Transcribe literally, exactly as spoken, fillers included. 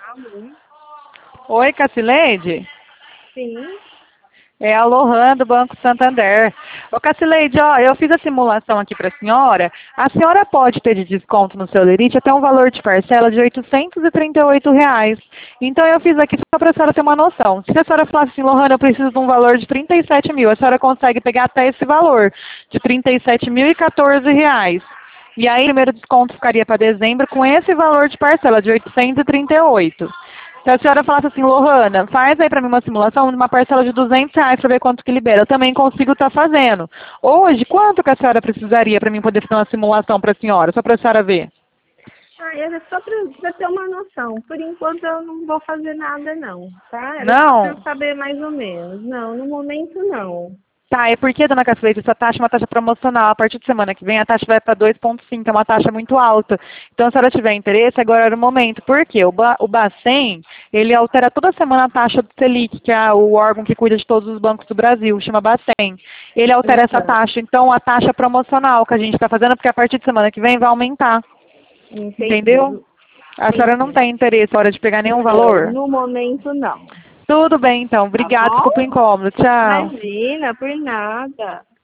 Alô? Oi, Cacileide? Sim. É a Lohan do Banco Santander. Ô, Cacileide, ó, eu fiz a simulação aqui para a senhora. A senhora pode ter de desconto no seu lerite até um valor de parcela de oitocentos e trinta e oito reais. Então eu fiz aqui só para a senhora ter uma noção. Se a senhora falasse assim, Lohan, eu preciso de um valor de trinta e sete mil, a senhora consegue pegar até esse valor, de trinta e sete mil e quatorze reais. E aí o primeiro desconto ficaria para dezembro com esse valor de parcela de oitocentos e trinta e oito. Se a senhora falasse assim, Lohana, faz aí para mim uma simulação de uma parcela de duzentos reais para ver quanto que libera. Eu também consigo estar fazendo. Hoje, quanto que a senhora precisaria para mim poder fazer uma simulação para a senhora, só para a senhora ver? Ah, era só para ter uma noção. Por enquanto eu não vou fazer nada não, tá? Era só para eu Não? saber mais ou menos. Não, no momento não. Tá, é porque, dona Cacileide, essa taxa é uma taxa promocional. A partir de semana que vem a taxa vai para dois vírgula cinco, é uma taxa muito alta. Então, se ela tiver interesse, agora era o momento. Por quê? O, ba o Bacen, ele altera toda semana a taxa do Selic, que é o órgão que cuida de todos os bancos do Brasil, chama Bacen. Ele altera essa Então, taxa. Então, a taxa promocional que a gente está fazendo, porque a partir de semana que vem vai aumentar. Entendeu? entendi. A senhora não Entendi. tem interesse na hora de pegar nenhum Não, valor? no momento não. Tudo bem, então. Tá Obrigada. bom? Desculpa o incômodo. Tchau. Imagina, por nada.